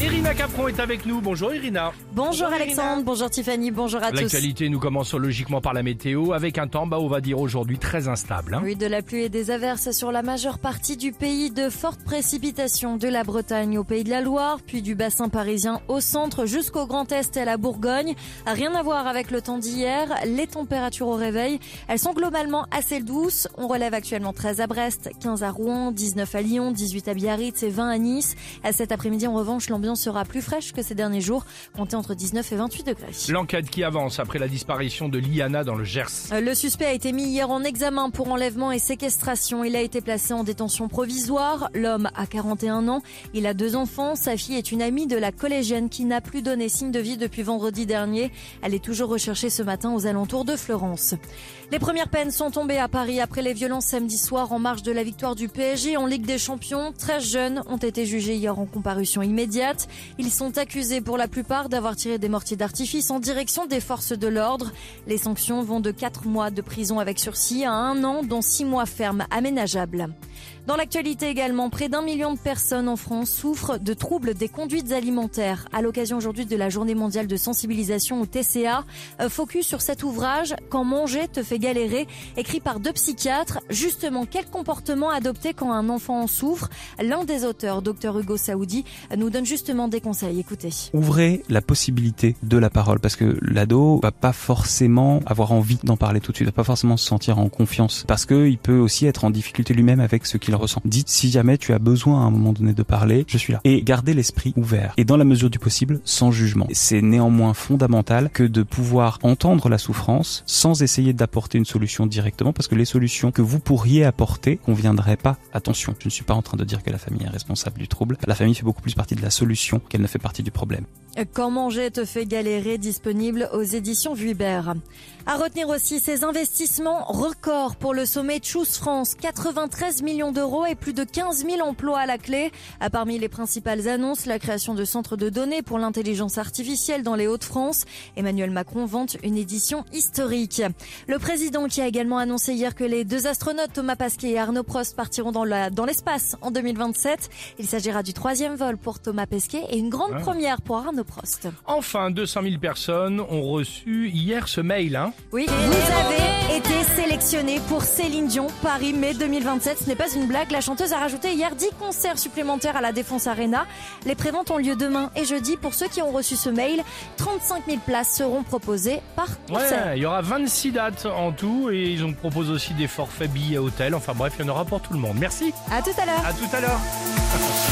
Irina Capron est avec nous. Bonjour Irina. Bonjour Alexandre, Irina. bonjour Tiffany, bonjour à tous. L'actualité, nous commençons logiquement par la météo avec un temps, on va dire aujourd'hui très instable. Oui, de la pluie et des averses sur la majeure partie du pays, de fortes précipitations de la Bretagne au Pays de la Loire, puis du bassin parisien au centre jusqu'au Grand Est et à la Bourgogne. Rien à voir avec le temps d'hier. Les températures au réveil, elles sont globalement assez douces. On relève actuellement 13 à Brest, 15 à Rouen, 19 à Lyon, 18 à Biarritz et 20 à Nice. Cet après-midi, en revanche, l'ambiance sera plus fraîche que ces derniers jours, comptez entre 19 et 28 degrés. L'enquête qui avance après la disparition de Liana dans le Gers. Le suspect a été mis hier en examen pour enlèvement et séquestration. Il a été placé en détention provisoire. L'homme a 41 ans. Il a 2 enfants. Sa fille est une amie de la collégienne qui n'a plus donné signe de vie depuis vendredi dernier. Elle est toujours recherchée ce matin aux alentours de Fleurance. Les premières peines sont tombées à Paris après les violences samedi soir en marge de la victoire du PSG en Ligue des Champions. 13 jeunes ont été jugés hier en comparution immédiate. Ils sont accusés pour la plupart d'avoir tiré des mortiers d'artifice en direction des forces de l'ordre. Les sanctions vont de 4 mois de prison avec sursis à 1 an, dont 6 mois fermes aménageables. Dans l'actualité également, près d'1 million de personnes en France souffrent de troubles des conduites alimentaires. À l'occasion aujourd'hui de la Journée mondiale de sensibilisation au TCA, focus sur cet ouvrage « Quand manger te fait galérer », écrit par 2 psychiatres. Justement, quel comportement adopter quand un enfant en souffre? L'un des auteurs, Dr Hugo Saoudi, nous donne justement des conseils. Écoutez. Ouvrez la possibilité de la parole, parce que l'ado va pas forcément avoir envie d'en parler tout de suite, va pas forcément se sentir en confiance, parce que il peut aussi être en difficulté lui-même avec ce qu'il ressent. Dites, si jamais tu as besoin à un moment donné de parler, je suis là. Et gardez l'esprit ouvert. Et dans la mesure du possible, sans jugement. C'est néanmoins fondamental que de pouvoir entendre la souffrance sans essayer d'apporter une solution directement, parce que les solutions que vous pourriez apporter conviendraient pas. Attention, je ne suis pas en train de dire que la famille est responsable du trouble. La famille fait beaucoup plus partie de la solution qu'elle ne fait partie du problème. Quand manger te fait galérer, disponible aux éditions Vuibert. À retenir aussi ces investissements records pour le sommet Choose France. 93 millions d'euros et plus de 15 000 emplois à la clé. Parmi les principales annonces, la création de centres de données pour l'intelligence artificielle dans les Hauts-de-France. Emmanuel Macron vante une édition historique. Le président qui a également annoncé hier que les 2 astronautes Thomas Pesquet et Arnaud Prost partiront dans l'espace en 2027. Il s'agira du 3e vol pour Thomas Pesquet et une grande première pour Arnaud Prost. Enfin, 200 000 personnes ont reçu hier ce mail. Oui, vous avez été sélectionné pour Céline Dion, Paris, mai 2027. Ce n'est pas une blague. La chanteuse a rajouté hier 10 concerts supplémentaires à la Défense Arena. Les préventes ont lieu demain et jeudi. Pour ceux qui ont reçu ce mail, 35 000 places seront proposées par concert. Ouais, il y aura 26 dates en tout et ils ont proposé aussi des forfaits billets hôtel. Enfin bref, il y en aura pour tout le monde. Merci. À tout à l'heure. À tout à l'heure.